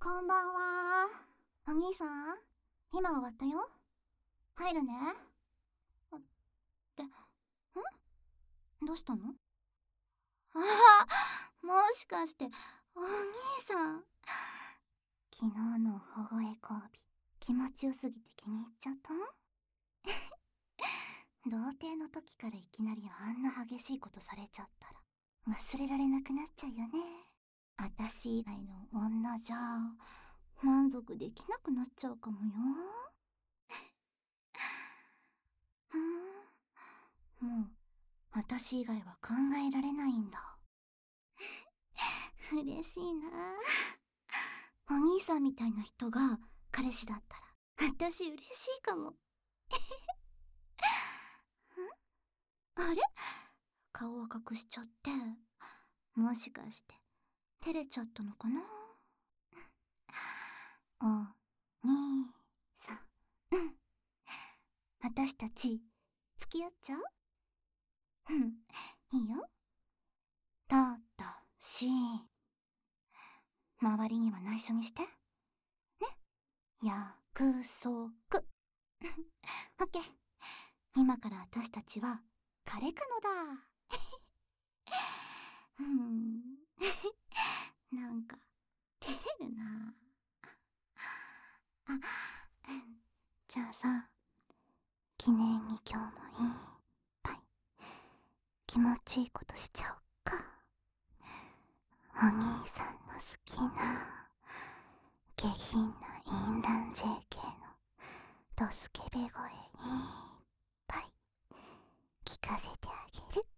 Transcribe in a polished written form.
こんばんは。お兄さん、今終わったよ。入るね。どうしたの？ああ、もしかして、お兄さん。昨日の保護エ交尾、気持ちよすぎて気に入っちゃった？童貞の時からいきなりあんな激しいことされちゃったら、忘れられなくなっちゃうよね。あたし以外の女じゃ、満足できなくなっちゃうかもよ。もう、私以外は考えられないんだ。嬉しいな。お兄さんみたいな人が彼氏だったら、私嬉しいかも。あれ？顔は隠しちゃって、もしかして照れちゃったのかな。お兄さん、私たち付き合っちゃう？いいよ。ただし、周りには内緒にして。ね。約束。オッケー。今から私たちは彼かのだ。なんか照れるなあ。じゃあさ、記念に今日もいっぱい気持ちいいことしちゃおっか。お兄さんの好きな下品な淫乱 JK のドスケベ声いっぱい聞かせてあげる。